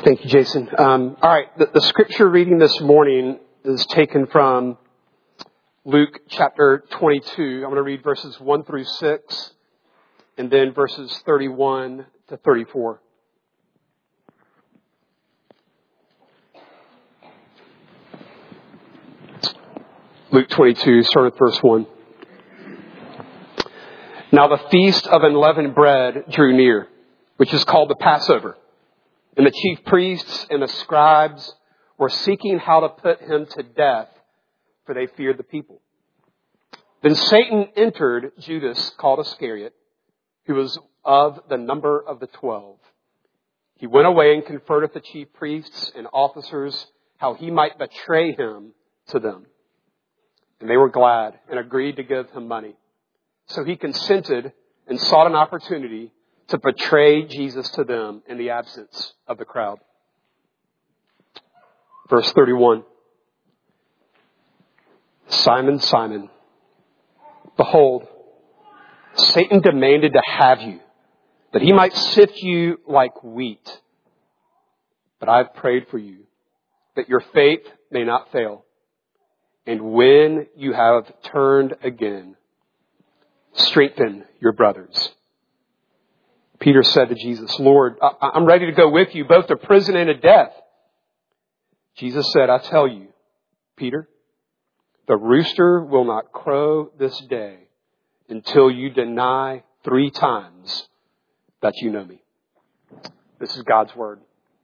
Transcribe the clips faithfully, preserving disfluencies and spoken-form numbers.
Thank you, Jason. Um, all right, the, the scripture reading this morning is taken from Luke chapter twenty-two. I'm going to read verses one through six and then verses thirty-one to thirty-four. Luke twenty-two, start at verse one. Now the feast of unleavened bread drew near, which is called the Passover. And the chief priests and the scribes were seeking how to put him to death, for they feared the people. Then Satan entered Judas, called Iscariot, who was of the number of the twelve. He went away and conferred with the chief priests and officers how he might betray him to them. And they were glad and agreed to give him money. So he consented and sought an opportunity to betray Jesus to them in the absence of the crowd. Verse thirty-one. Simon, Simon, behold, Satan demanded to have you, that he might sift you like wheat. But I've prayed for you, that your faith may not fail. And when you have turned again, strengthen your brothers. Peter said to Jesus, Lord, I'm ready to go with you, both to prison and to death. Jesus said, I tell you, Peter, the rooster will not crow this day until you deny three times that you know me. This is God's word.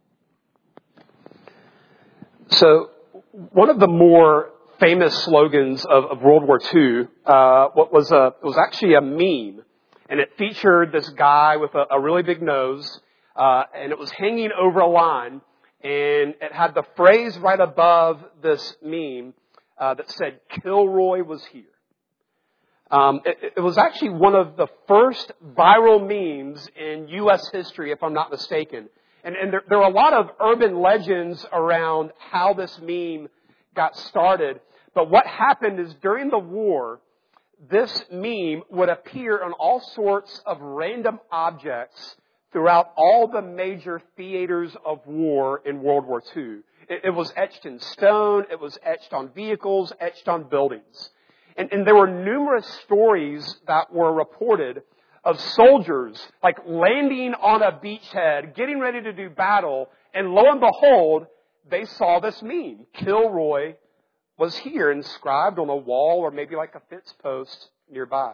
So, one of the more famous slogans of, of World War Two, uh, what was a, it was actually a meme. And it featured this guy with a, a really big nose, uh, and it was hanging over a line, and it had the phrase right above this meme uh, that said, Kilroy was here. Um, it, it was actually one of the first viral memes in U S history, if I'm not mistaken. And, and there, there are a lot of urban legends around how this meme got started. But what happened is during the war, this meme would appear on all sorts of random objects throughout all the major theaters of war in World War Two. It, it was etched in stone. It was etched on vehicles, etched on buildings. And, and there were numerous stories that were reported of soldiers like landing on a beachhead, getting ready to do battle, and lo and behold, they saw this meme. Kilroy was here inscribed on a wall or maybe like a fence post nearby.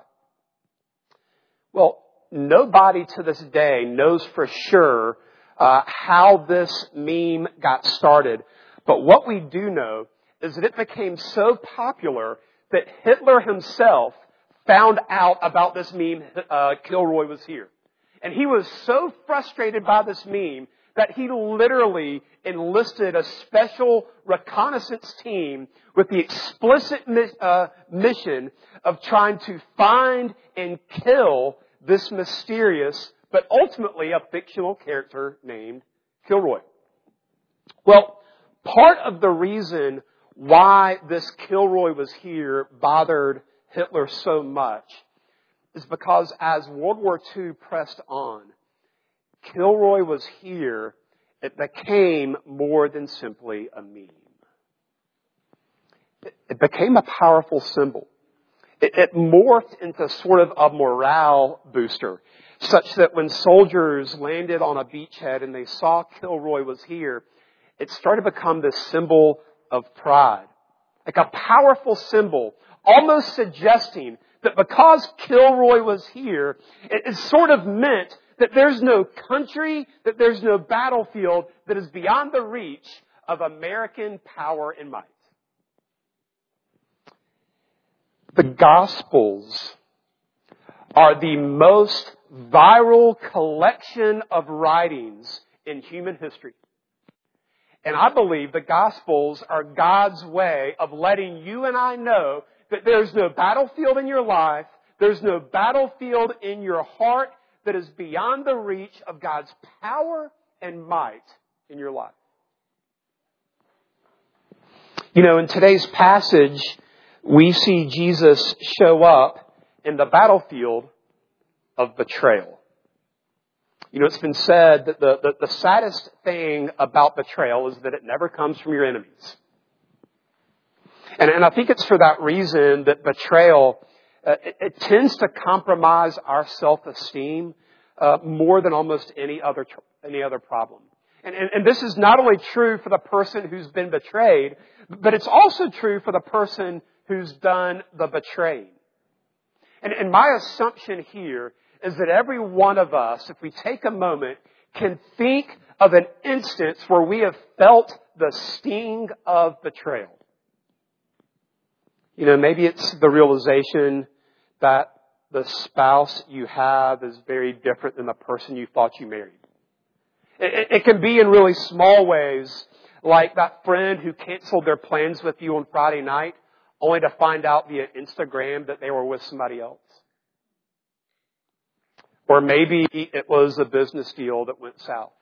Well, nobody to this day knows for sure uh, how this meme got started. But what we do know is that it became so popular that Hitler himself found out about this meme, uh, Kilroy was here. And he was so frustrated by this meme that he literally enlisted a special reconnaissance team with the explicit uh, mission of trying to find and kill this mysterious, but ultimately a fictional character named Kilroy. Well, part of the reason why this Kilroy was here bothered Hitler so much is because as World War Two pressed on, Kilroy was here, it became more than simply a meme. It, it became a powerful symbol. It, it morphed into sort of a morale booster, such that when soldiers landed on a beachhead and they saw Kilroy was here, it started to become this symbol of pride. Like a powerful symbol, almost suggesting that because Kilroy was here, it, it sort of meant that there's no country, that there's no battlefield that is beyond the reach of American power and might. The Gospels are the most viral collection of writings in human history. And I believe the Gospels are God's way of letting you and I know that there's no battlefield in your life, there's no battlefield in your heart that is beyond the reach of God's power and might in your life. You know, in today's passage, we see Jesus show up in the battlefield of betrayal. You know, it's been said that the, the, the saddest thing about betrayal is that it never comes from your enemies. And, and I think it's for that reason that betrayal, uh, it, it tends to compromise our self-esteem uh, more than almost any other any other problem. And, and, and this is not only true for the person who's been betrayed, but it's also true for the person who's done the betraying. And, and my assumption here is that every one of us, if we take a moment, can think of an instance where we have felt the sting of betrayal. You know, maybe it's the realization that the spouse you have is very different than the person you thought you married. It, it can be in really small ways, like that friend who canceled their plans with you on Friday night, only to find out via Instagram that they were with somebody else. Or maybe it was a business deal that went south.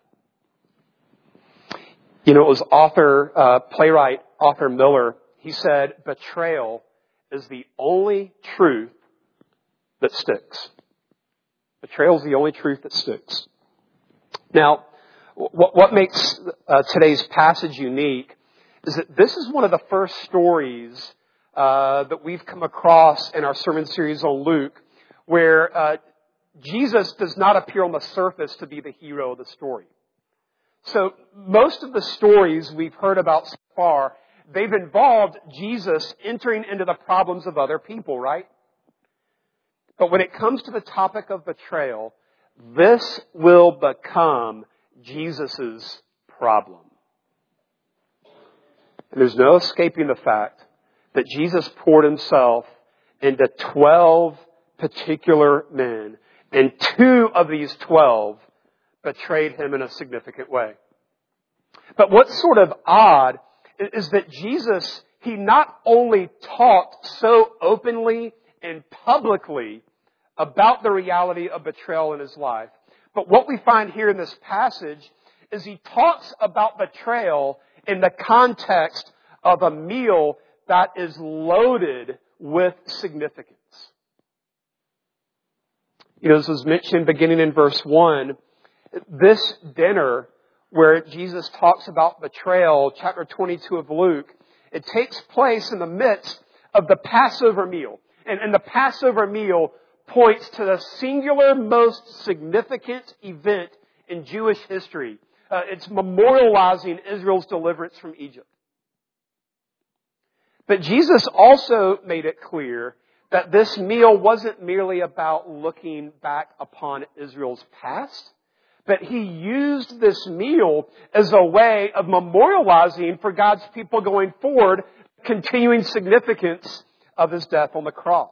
You know, it was author, uh, playwright Arthur Miller. He said, betrayal is the only truth that sticks. Betrayal is the only truth that sticks. Now, what, what makes uh, today's passage unique is that this is one of the first stories uh, that we've come across in our sermon series on Luke, where uh, Jesus does not appear on the surface to be the hero of the story. So most of the stories we've heard about so far, they've involved Jesus entering into the problems of other people, right? But when it comes to the topic of betrayal, this will become Jesus' problem. And there's no escaping the fact that Jesus poured himself into twelve particular men, and two of these twelve betrayed him in a significant way. But what's sort of odd is that Jesus, he not only talked so openly and publicly about the reality of betrayal in his life, but what we find here in this passage is he talks about betrayal in the context of a meal that is loaded with significance. You know, as was mentioned beginning in verse one, this dinner where Jesus talks about betrayal, chapter twenty-two of Luke, it takes place in the midst of the Passover meal. And, and the Passover meal points to the singular most significant event in Jewish history. Uh, it's memorializing Israel's deliverance from Egypt. But Jesus also made it clear that this meal wasn't merely about looking back upon Israel's past, but he used this meal as a way of memorializing for God's people going forward, continuing significance of his death on the cross.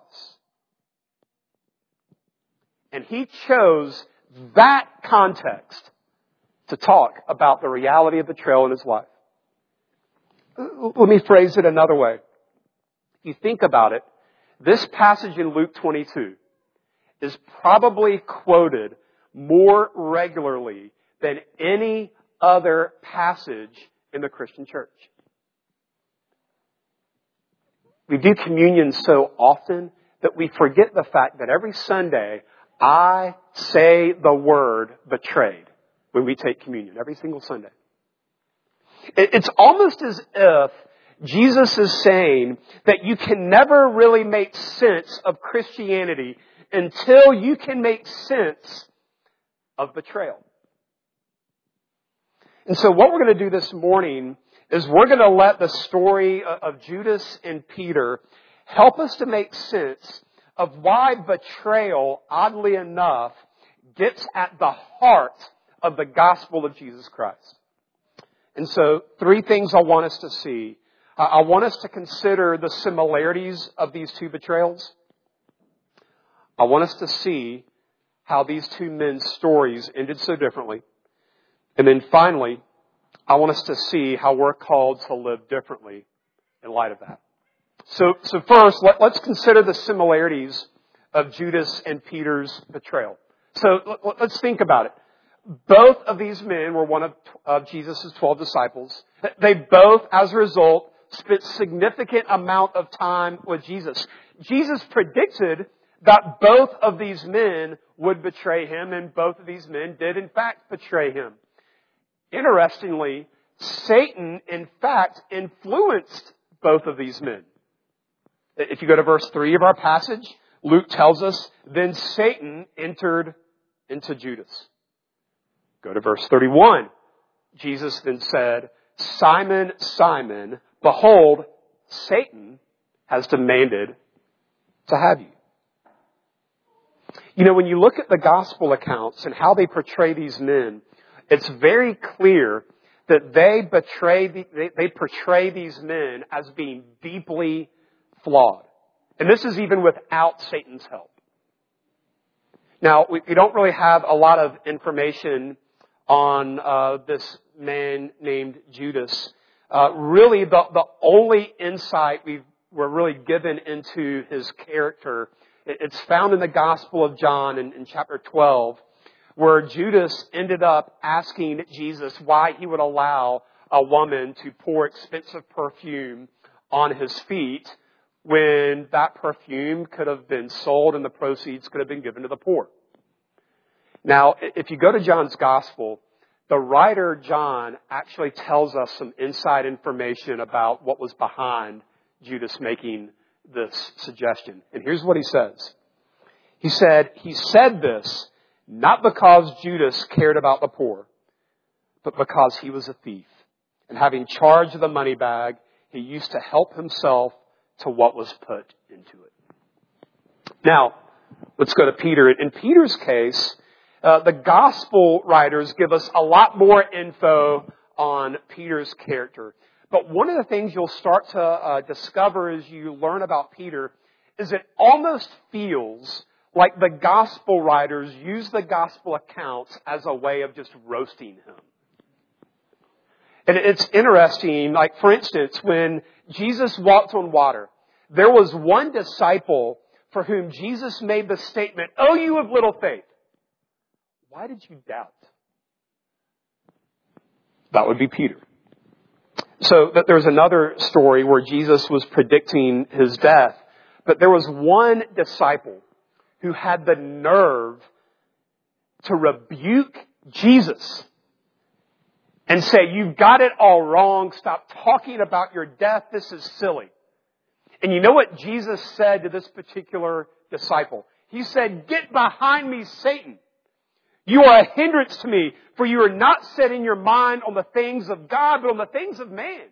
And he chose that context to talk about the reality of betrayal in his life. Let me phrase it another way. If you think about it, this passage in Luke twenty-two is probably quoted more regularly than any other passage in the Christian church. We do communion so often that we forget the fact that every Sunday I say the word betrayed when we take communion, every single Sunday. It's almost as if Jesus is saying that you can never really make sense of Christianity until you can make sense of betrayal. And so what we're going to do this morning is we're going to let the story of Judas and Peter help us to make sense of why betrayal, oddly enough, gets at the heart of the gospel of Jesus Christ. And so three things I want us to see. I want us to consider the similarities of these two betrayals. I want us to see how these two men's stories ended so differently. And then finally, I want us to see how we're called to live differently in light of that. So, so first, let, let's consider the similarities of Judas and Peter's betrayal. So let, let's think about it. Both of these men were one of, of Jesus' twelve disciples. They both, as a result, spent significant amount of time with Jesus. Jesus predicted that both of these men would betray him, and both of these men did in fact betray him. Interestingly, Satan in fact influenced both of these men. If you go to verse three of our passage, Luke tells us, then Satan entered into Judas. Go to verse thirty-one. Jesus then said, Simon, Simon, behold, Satan has demanded to have you. You know, when you look at the gospel accounts and how they portray these men, it's very clear that they betray, the, they, they portray these men as being deeply flawed. And this is even without Satan's help. Now, we, we don't really have a lot of information on uh, this man named Judas. Uh, really, the, the only insight we were really given into his character, it, it's found in the Gospel of John in, in chapter twelve, where Judas ended up asking Jesus why he would allow a woman to pour expensive perfume on his feet when that perfume could have been sold and the proceeds could have been given to the poor. Now, if you go to John's Gospel, the writer John actually tells us some inside information about what was behind Judas making this suggestion. And here's what he says. He said, he said this not because Judas cared about the poor, but because he was a thief. And having charge of the money bag, he used to help himself to what was put into it. Now, let's go to Peter. In Peter's case, uh, the gospel writers give us a lot more info on Peter's character. But one of the things you'll start to uh, discover as you learn about Peter is it almost feels like the gospel writers use the gospel accounts as a way of just roasting him. And it's interesting, like for instance, when Jesus walked on water, there was one disciple for whom Jesus made the statement, "Oh, you of little faith, why did you doubt?" That would be Peter. So that there's another story where Jesus was predicting his death, but there was one disciple who had the nerve to rebuke Jesus and say, "You've got it all wrong. Stop talking about your death. This is silly." And you know what Jesus said to this particular disciple? He said, "Get behind me, Satan. You are a hindrance to me, for you are not setting your mind on the things of God, but on the things of man."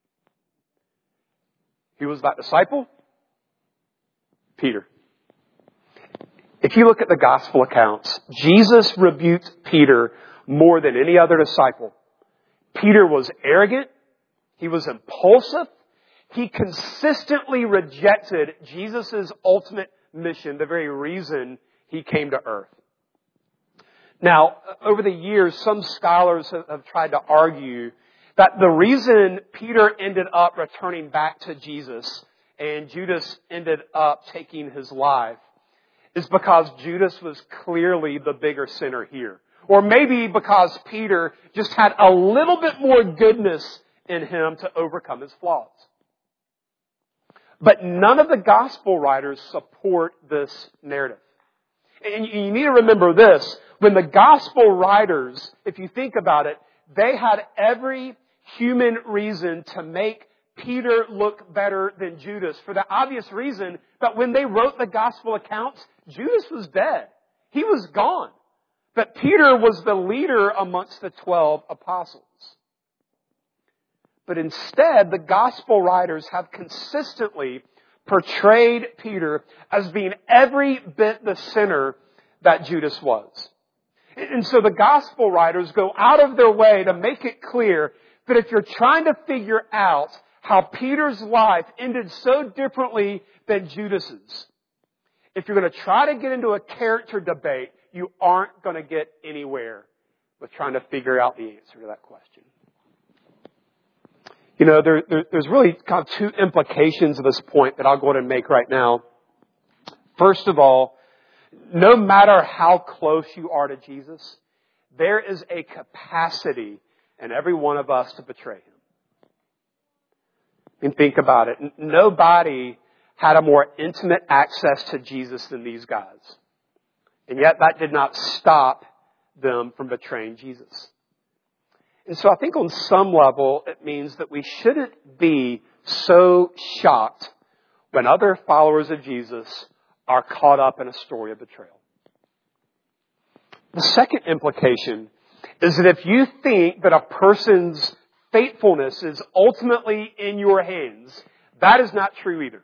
Who was that disciple? Peter. If you look at the gospel accounts, Jesus rebuked Peter more than any other disciple. Peter was arrogant. He was impulsive. He consistently rejected Jesus' ultimate mission, the very reason he came to earth. Now, over the years, some scholars have tried to argue that the reason Peter ended up returning back to Jesus and Judas ended up taking his life is because Judas was clearly the bigger sinner here. Or maybe because Peter just had a little bit more goodness in him to overcome his flaws. But none of the gospel writers support this narrative. And you need to remember this. When the gospel writers, if you think about it, they had every human reason to make Peter look better than Judas for the obvious reason that when they wrote the gospel accounts, Judas was dead. He was gone. But Peter was the leader amongst the twelve apostles. But instead, the gospel writers have consistently portrayed Peter as being every bit the sinner that Judas was. And so the gospel writers go out of their way to make it clear that if you're trying to figure out how Peter's life ended so differently than Judas's, if you're going to try to get into a character debate, you aren't going to get anywhere with trying to figure out the answer to that question. You know, there, there, there's really kind of two implications of this point that I'll go ahead and make right now. First of all, no matter how close you are to Jesus, there is a capacity in every one of us to betray Him. I mean, think about it. Nobody had a more intimate access to Jesus than these guys. And yet that did not stop them from betraying Jesus. And so I think on some level it means that we shouldn't be so shocked when other followers of Jesus are caught up in a story of betrayal. The second implication is that if you think that a person's faithfulness is ultimately in your hands, that is not true either.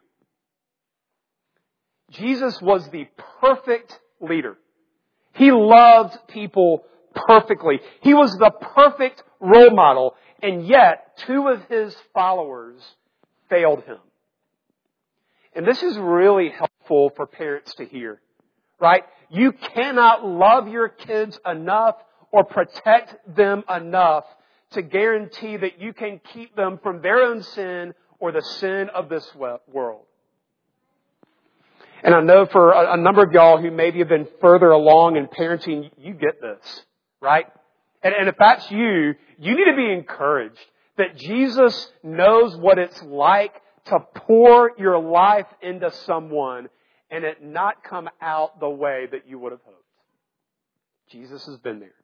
Jesus was the perfect leader. He loved people perfectly. He was the perfect role model, and yet two of his followers failed him. And this is really helpful for parents to hear, right? You cannot love your kids enough or protect them enough to guarantee that you can keep them from their own sin or the sin of this world. And I know for a number of y'all who maybe have been further along in parenting, you get this, right? And, and if that's you, you need to be encouraged that Jesus knows what it's like to pour your life into someone and it not come out the way that you would have hoped. Jesus has been there.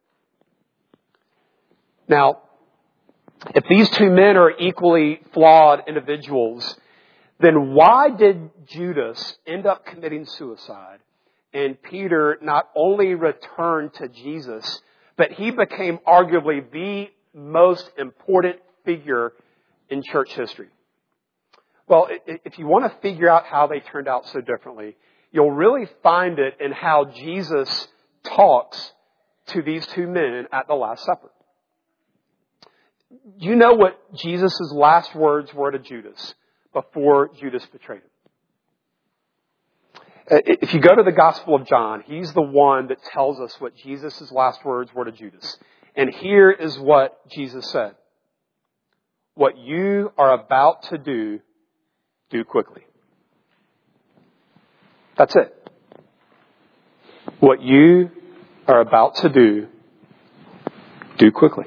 Now, if these two men are equally flawed individuals, then why did Judas end up committing suicide and Peter not only returned to Jesus, but he became arguably the most important figure in church history? Well, if you want to figure out how they turned out so differently, you'll really find it in how Jesus talks to these two men at the Last Supper. Do you know what Jesus' last words were to Judas before Judas betrayed him? If you go to the Gospel of John, he's the one that tells us what Jesus' last words were to Judas. And here is what Jesus said. What you are about to do, do quickly. That's it. What you are about to do, do quickly.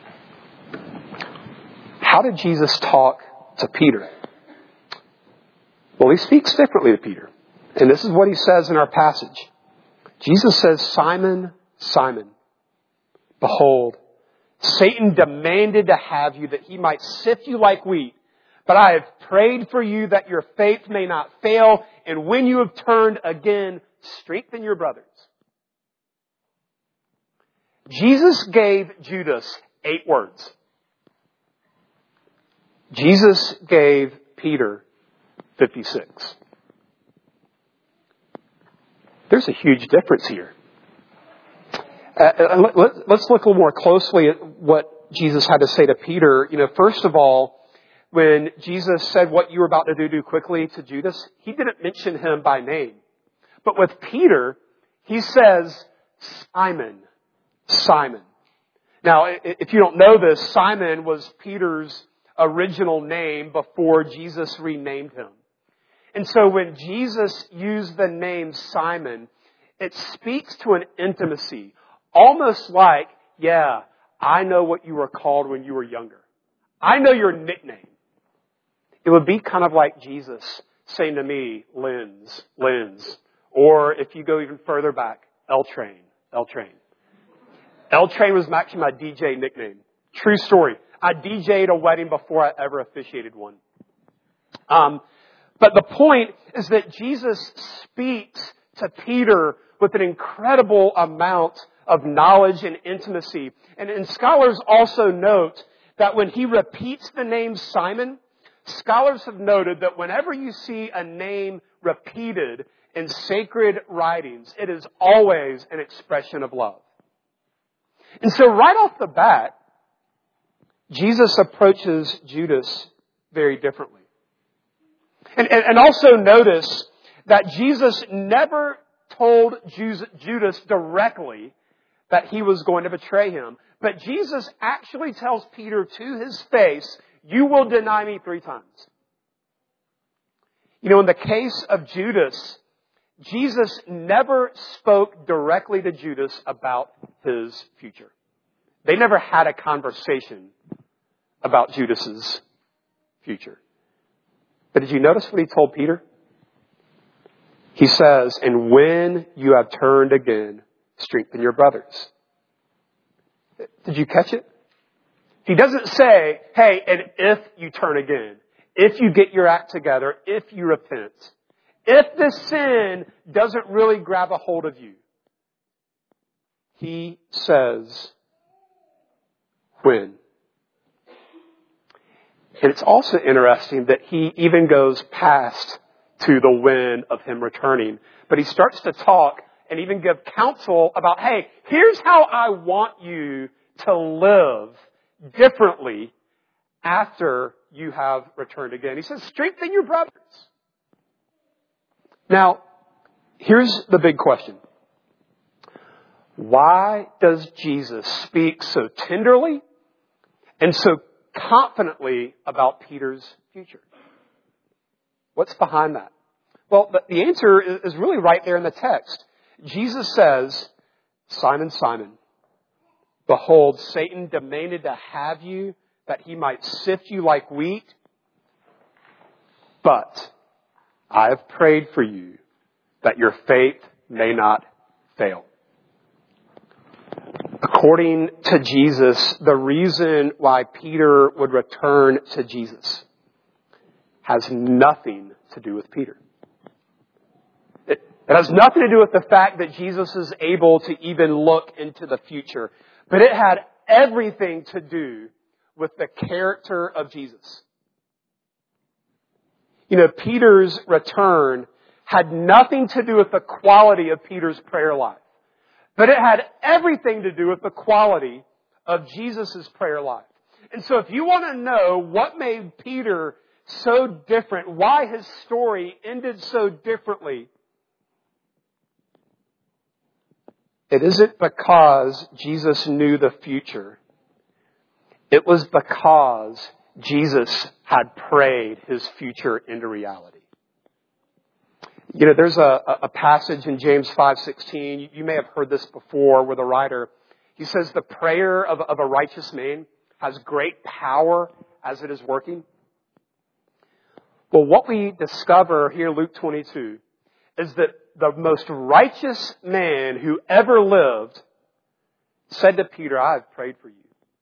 How did Jesus talk to Peter? Well, he speaks differently to Peter. And this is what he says in our passage. Jesus says, Simon, Simon, behold, Satan demanded to have you that he might sift you like wheat. But I have prayed for you that your faith may not fail. And when you have turned again, strengthen your brothers. Jesus gave Judas eight words. Jesus gave Peter fifty-six. There's a huge difference here. Uh, let, let's look a little more closely at what Jesus had to say to Peter. You know, first of all, when Jesus said what you were about to do, do quickly to Judas, he didn't mention him by name. But with Peter, he says, Simon, Simon. Now, if you don't know this, Simon was Peter's original name before Jesus renamed him. And so when Jesus used the name Simon, it speaks to an intimacy, almost like, yeah, I know what you were called when you were younger. I know your nickname. It would be kind of like Jesus saying to me, Lens, Lens. Or if you go even further back, L-Train, L-Train. L-Train was actually my D J nickname. True story. I D J'd a wedding before I ever officiated one. Um, but the point is that Jesus speaks to Peter with an incredible amount of knowledge and intimacy. And, and scholars also note that when he repeats the name Simon, scholars have noted that whenever you see a name repeated in sacred writings, it is always an expression of love. And so right off the bat, Jesus approaches Judas very differently. And, and, and also notice that Jesus never told Judas directly that he was going to betray him. But Jesus actually tells Peter to his face, you will deny me three times. You know, in the case of Judas, Jesus never spoke directly to Judas about his future. They never had a conversation about Judas's future. But did you notice what he told Peter? He says, and when you have turned again, strengthen your brothers. Did you catch it? He doesn't say, hey, and if you turn again, if you get your act together, if you repent, if this sin doesn't really grab a hold of you. He says, when. And it's also interesting that he even goes past to the when of him returning. But he starts to talk and even give counsel about, hey, here's how I want you to live differently after you have returned again. He says, strengthen your brothers. Now, here's the big question. Why does Jesus speak so tenderly and so confidently about Peter's future? What's behind that? Well, the answer is really right there in the text. Jesus says, Simon, Simon, behold, Satan demanded to have you that he might sift you like wheat. But I have prayed for you that your faith may not fail. According to Jesus, the reason why Peter would return to Jesus has nothing to do with Peter. It, it has nothing to do with the fact that Jesus is able to even look into the future. But it had everything to do with the character of Jesus. You know, Peter's return had nothing to do with the quality of Peter's prayer life. But it had everything to do with the quality of Jesus' prayer life. And so if you want to know what made Peter so different, why his story ended so differently, it isn't because Jesus knew the future. It was because Jesus had prayed his future into reality. You know, there's a, a passage in James five sixteen. You may have heard this before where the writer, he says, the prayer of, of a righteous man has great power as it is working. Well, what we discover here in Luke twenty-two is that the most righteous man who ever lived said to Peter, I have prayed for you.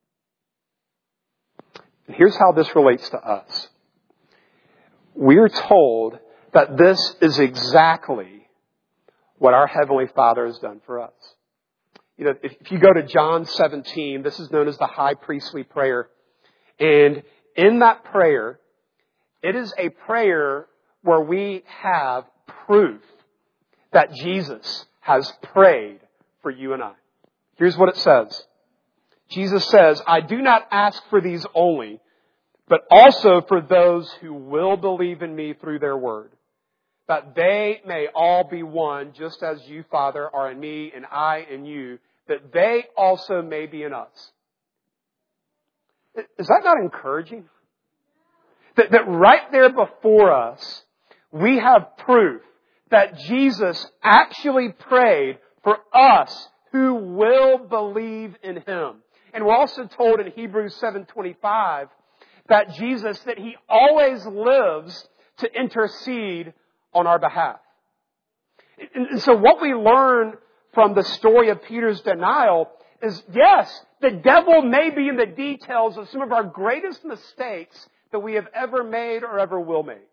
And here's how this relates to us. We're told that this is exactly what our Heavenly Father has done for us. You know, if you go to John seventeen, this is known as the high priestly prayer. And in that prayer, it is a prayer where we have proof that Jesus has prayed for you and I. Here's what it says. Jesus says, I do not ask for these only, but also for those who will believe in me through their word, that they may all be one, just as you, Father, are in me and I in you, that they also may be in us. Is that not encouraging? That, that right there before us, we have proof that Jesus actually prayed for us who will believe in Him. And we're also told in Hebrews seven twenty-five that Jesus, that He always lives to intercede on our behalf. And so what we learn from the story of Peter's denial is, yes, the devil may be in the details of some of our greatest mistakes that we have ever made or ever will make.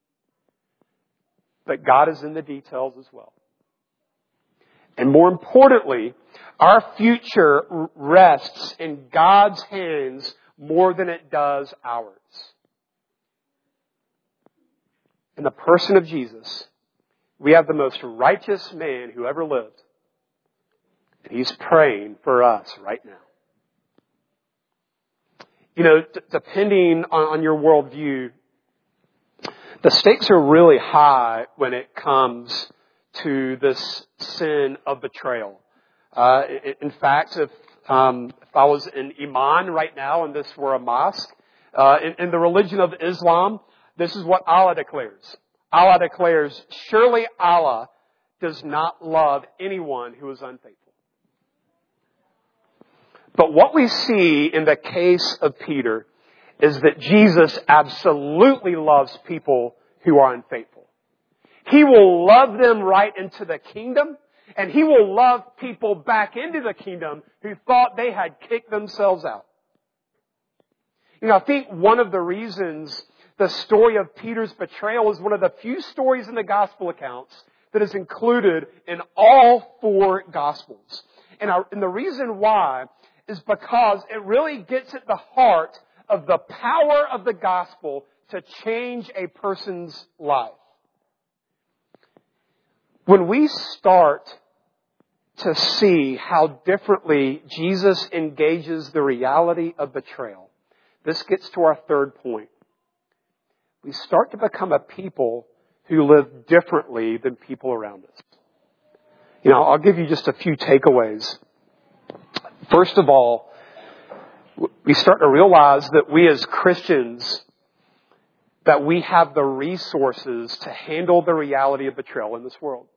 But God is in the details as well. And more importantly, our future rests in God's hands more than it does ours. In the person of Jesus, we have the most righteous man who ever lived. And He's praying for us right now. You know, d- depending on, on your worldview, the stakes are really high when it comes to this sin of betrayal. Uh, in fact, if, um, if I was in Iman right now and this were a mosque, uh, in, in the religion of Islam, this is what Allah declares. Allah declares, surely Allah does not love anyone who is unfaithful. But what we see in the case of Peter is that Jesus absolutely loves people who are unfaithful. He will love them right into the kingdom, and He will love people back into the kingdom who thought they had kicked themselves out. You know, I think one of the reasons the story of Peter's betrayal is one of the few stories in the gospel accounts that is included in all four gospels. And, our, and the reason why is because it really gets at the heart of the power of the gospel to change a person's life. When we start to see how differently Jesus engages the reality of betrayal, this gets to our third point. We start to become a people who live differently than people around us. You know, I'll give you just a few takeaways. First of all, we start to realize that we as Christians, that we have the resources to handle the reality of betrayal in this world.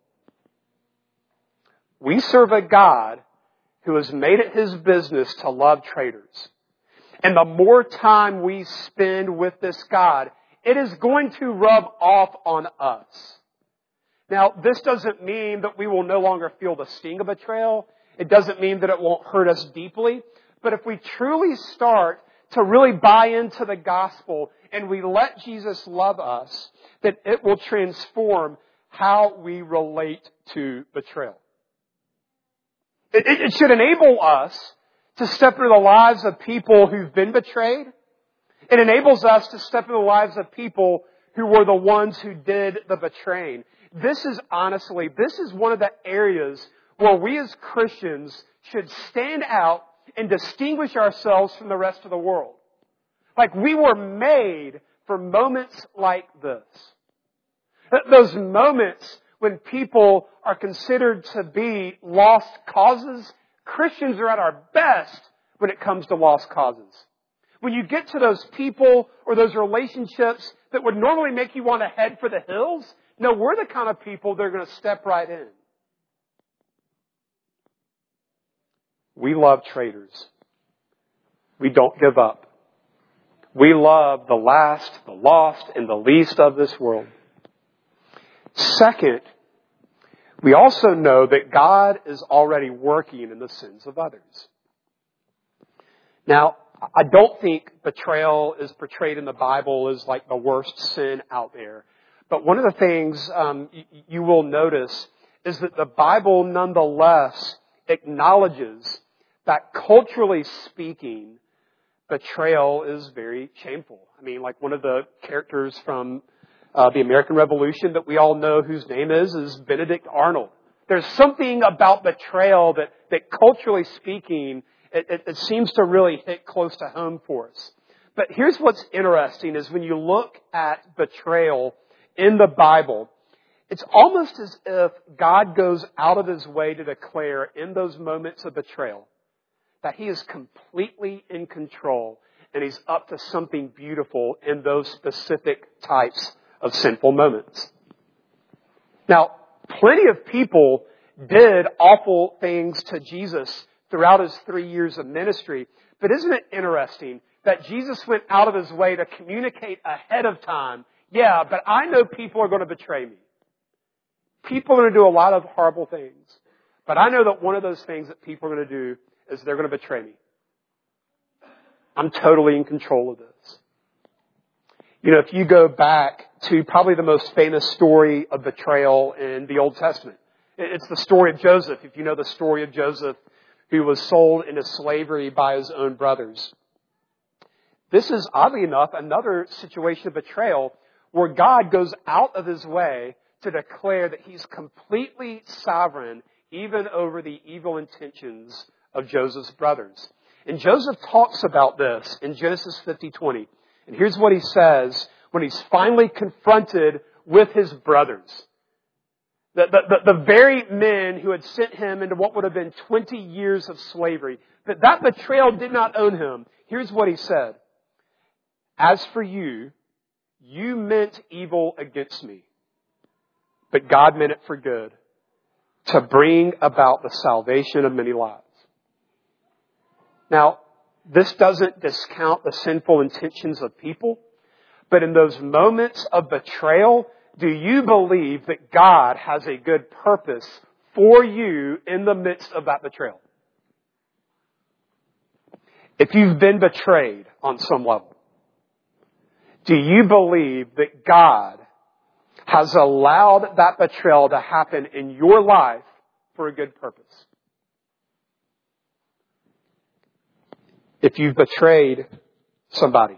We serve a God who has made it His business to love traitors. And the more time we spend with this God, it is going to rub off on us. Now, this doesn't mean that we will no longer feel the sting of betrayal. It doesn't mean that it won't hurt us deeply. But if we truly start to really buy into the gospel and we let Jesus love us, then it will transform how we relate to betrayal. It, it, it should enable us to step into the lives of people who've been betrayed. It enables us to step into the lives of people who were the ones who did the betraying. This is honestly, this is one of the areas where we as Christians should stand out and distinguish ourselves from the rest of the world. Like we were made for moments like this. Those moments when people are considered to be lost causes. Christians are at our best when it comes to lost causes. When you get to those people or those relationships that would normally make you want to head for the hills, no, we're the kind of people that are going to step right in. We love traitors. We don't give up. We love the last, the lost, and the least of this world. Second, we also know that God is already working in the sins of others. Now, I don't think betrayal is portrayed in the Bible as like the worst sin out there. But one of the things um, you, you will notice is that the Bible nonetheless acknowledges that culturally speaking, betrayal is very shameful. I mean, like one of the characters from uh, the American Revolution that we all know whose name is, is Benedict Arnold. There's something about betrayal that, that culturally speaking, It, it, it seems to really hit close to home for us. But here's what's interesting is when you look at betrayal in the Bible, it's almost as if God goes out of His way to declare in those moments of betrayal that He is completely in control and He's up to something beautiful in those specific types of sinful moments. Now, plenty of people did awful things to Jesus throughout His three years of ministry. But isn't it interesting that Jesus went out of His way to communicate ahead of time, yeah, but I know people are going to betray me. People are going to do a lot of horrible things. But I know that one of those things that people are going to do is they're going to betray me. I'm totally in control of this. You know, if you go back to probably the most famous story of betrayal in the Old Testament, it's the story of Joseph. If you know the story of Joseph, who was sold into slavery by his own brothers. This is, oddly enough, another situation of betrayal where God goes out of His way to declare that He's completely sovereign even over the evil intentions of Joseph's brothers. And Joseph talks about this in Genesis fifty twenty. And here's what he says when he's finally confronted with his brothers. The, the, the very men who had sent him into what would have been twenty years of slavery. That that betrayal did not own him. Here's what he said. As for you, you meant evil against me, but God meant it for good, to bring about the salvation of many lives. Now, this doesn't discount the sinful intentions of people, but in those moments of betrayal, Do you believe that God has a good purpose for you in the midst of that betrayal? If you've been betrayed on some level, do you believe that God has allowed that betrayal to happen in your life for a good purpose? If you've betrayed somebody,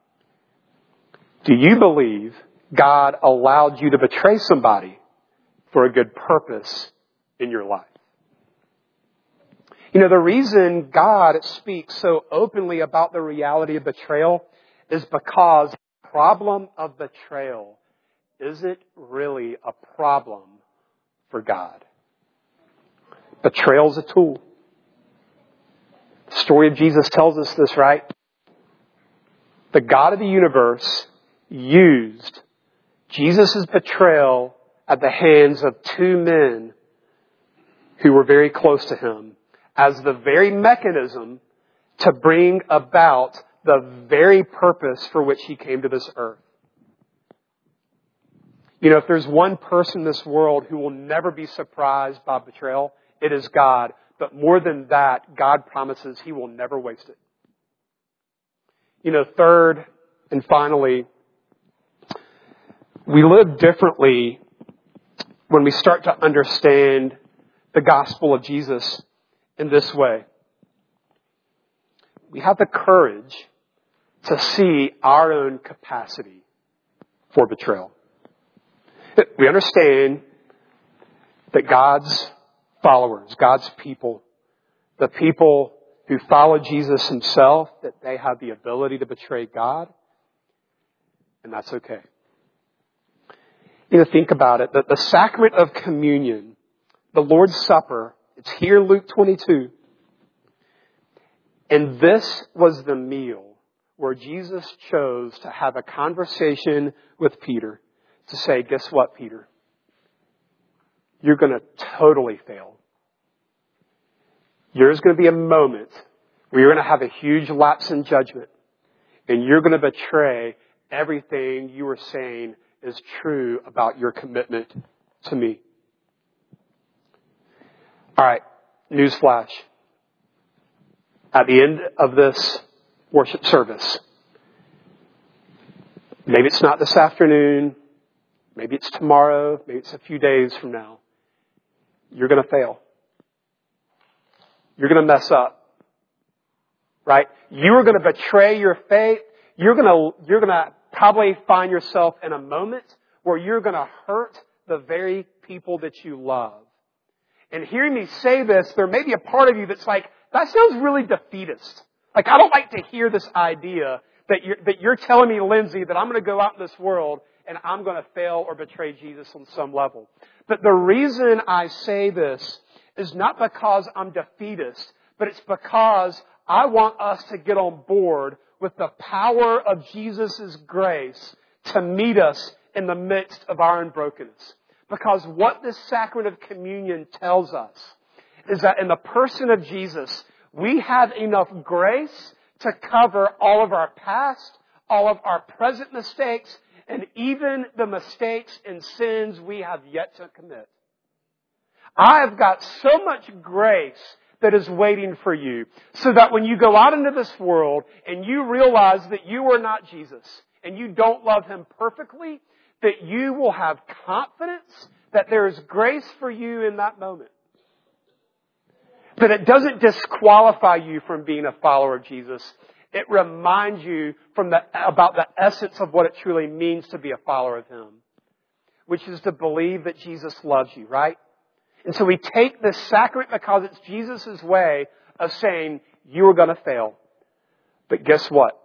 do you believe God allowed you to betray somebody for a good purpose in your life? You know, the reason God speaks so openly about the reality of betrayal is because the problem of betrayal isn't really a problem for God. Betrayal is a tool. The story of Jesus tells us this, right? The God of the universe used Jesus' betrayal at the hands of two men who were very close to him as the very mechanism to bring about the very purpose for which he came to this earth. You know, if there's one person in this world who will never be surprised by betrayal, it is God. But more than that, God promises he will never waste it. You know, third and finally, we live differently when we start to understand the gospel of Jesus in this way. We have the courage to see our own capacity for betrayal. We understand that God's followers, God's people, the people who follow Jesus himself, that they have the ability to betray God, and that's okay. You know, think about it. The, the sacrament of communion, the Lord's Supper, it's here in Luke twenty-two. And this was the meal where Jesus chose to have a conversation with Peter to say, guess what, Peter? You're going to totally fail. There's going to be a moment where you're going to have a huge lapse in judgment. And you're going to betray everything you were saying is true about your commitment to me. All right, newsflash. At the end of this worship service, maybe it's not this afternoon, maybe it's tomorrow, maybe it's a few days from now, you're going to fail. You're going to mess up. Right? You are going to betray your faith. You're going to, you're going to probably find yourself in a moment where you're going to hurt the very people that you love. And hearing me say this, there may be a part of you that's like, that sounds really defeatist. Like, I don't like to hear this idea that you're, that you're telling me, Lindsay, that I'm going to go out in this world and I'm going to fail or betray Jesus on some level. But the reason I say this is not because I'm defeatist, but it's because I want us to get on board with the power of Jesus' grace to meet us in the midst of our own brokenness. Because what this sacrament of communion tells us is that in the person of Jesus, we have enough grace to cover all of our past, all of our present mistakes, and even the mistakes and sins we have yet to commit. I have got so much grace that is waiting for you, so that when you go out into this world and you realize that you are not Jesus and you don't love Him perfectly, that you will have confidence that there is grace for you in that moment. But it doesn't disqualify you from being a follower of Jesus. It reminds you from the, about the essence of what it truly means to be a follower of Him, which is to believe that Jesus loves you, right? And so we take this sacrament because it's Jesus' way of saying, you are going to fail. But guess what?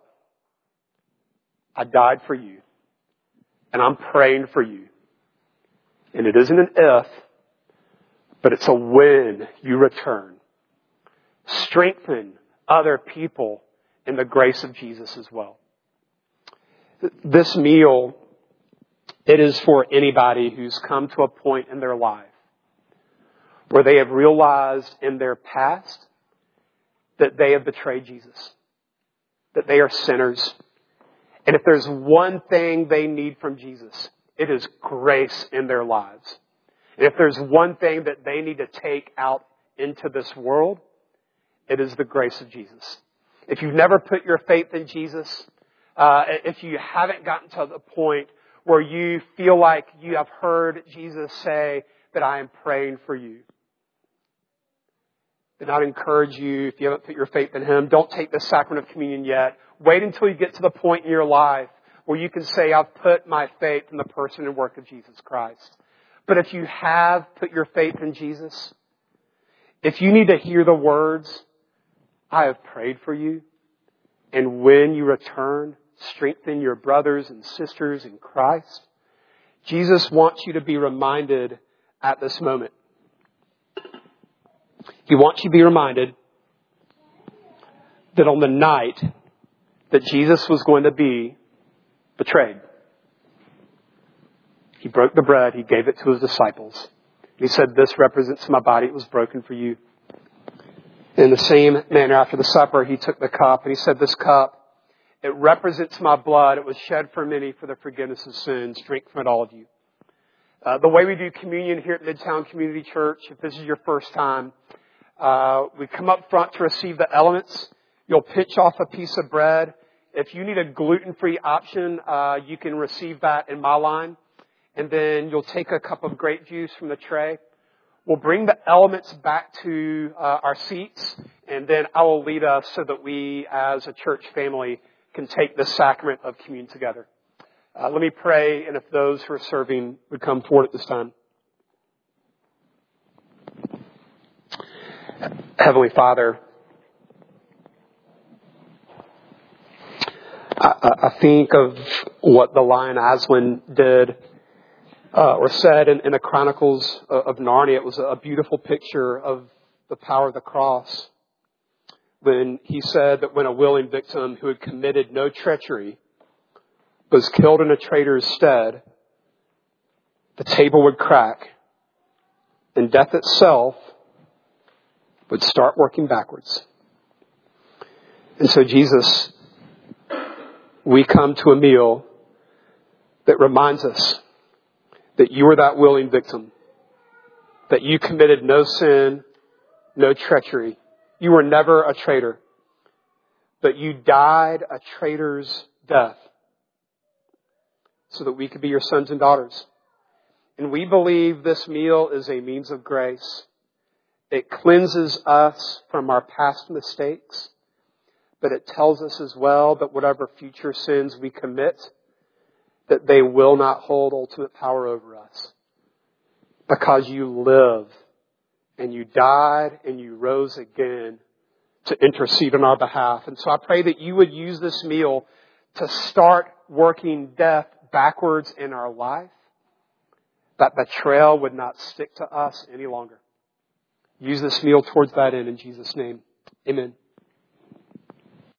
I died for you. And I'm praying for you. And it isn't an if, but it's a when you return. Strengthen other people in the grace of Jesus as well. This meal, it is for anybody who's come to a point in their life where they have realized in their past that they have betrayed Jesus, that they are sinners. And if there's one thing they need from Jesus, It is grace in their lives. And if there's one thing that they need to take out into this world, it is the grace of Jesus. If you've never put your faith in Jesus, uh, if you haven't gotten to the point where you feel like you have heard Jesus say that I am praying for you, then I'd encourage you, if you haven't put your faith in Him, don't take the sacrament of communion yet. Wait until you get to the point in your life where you can say, I've put my faith in the person and work of Jesus Christ. But if you have put your faith in Jesus, if you need to hear the words, I have prayed for you, and when you return, strengthen your brothers and sisters in Christ, Jesus wants you to be reminded at this moment. He wants you to be reminded that on the night that Jesus was going to be betrayed, He broke the bread, He gave it to His disciples. He said, this represents my body, it was broken for you. In the same manner, after the supper, He took the cup and He said, this cup, it represents my blood. It was shed for many for the forgiveness of sins. Drink from it, all of you. Uh, the way we do communion here at Midtown Community Church, if this is your first time, uh, we come up front to receive the elements. You'll pinch off a piece of bread. If you need a gluten-free option, uh, you can receive that in my line. And then you'll take a cup of grape juice from the tray. We'll bring the elements back to uh, our seats, and then I will lead us so that we, as a church family, can take the sacrament of communion together. Uh, let me pray, and if those who are serving would come forward at this time. Heavenly Father, I, I think of what the lion Aslan did uh, or said in, in the Chronicles of Narnia. It was a beautiful picture of the power of the cross, when he said that when a willing victim who had committed no treachery was killed in a traitor's stead, the table would crack and death itself would start working backwards. And so, Jesus, we come to a meal that reminds us that you were that willing victim, that you committed no sin, no treachery. You were never a traitor, but you died a traitor's death so that we could be your sons and daughters. And we believe this meal is a means of grace. It cleanses us from our past mistakes, but it tells us as well that whatever future sins we commit, that they will not hold ultimate power over us, because you live and you died and you rose again to intercede on our behalf. And so I pray that you would use this meal to start working death backwards in our life, that betrayal would not stick to us any longer. Use this meal towards that end in Jesus' name. Amen.